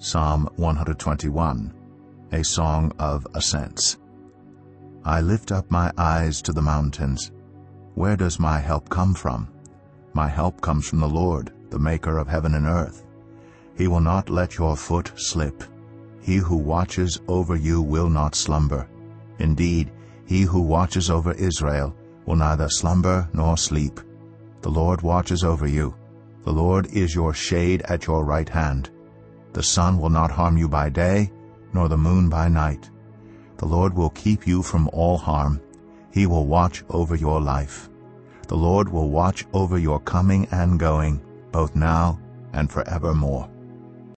Psalm 121, a song of ascents. I lift up my eyes to the mountains. Where does my help come from? My help comes from the Lord, the maker of heaven and earth. He will not let your foot slip. He who watches over you will not slumber. Indeed, he who watches over Israel will neither slumber nor sleep. The Lord watches over you. The Lord is your shade at your right hand. The sun will not harm you by day, nor the moon by night. The Lord will keep you from all harm. He will watch over your life. The Lord will watch over your coming and going, both now and forevermore.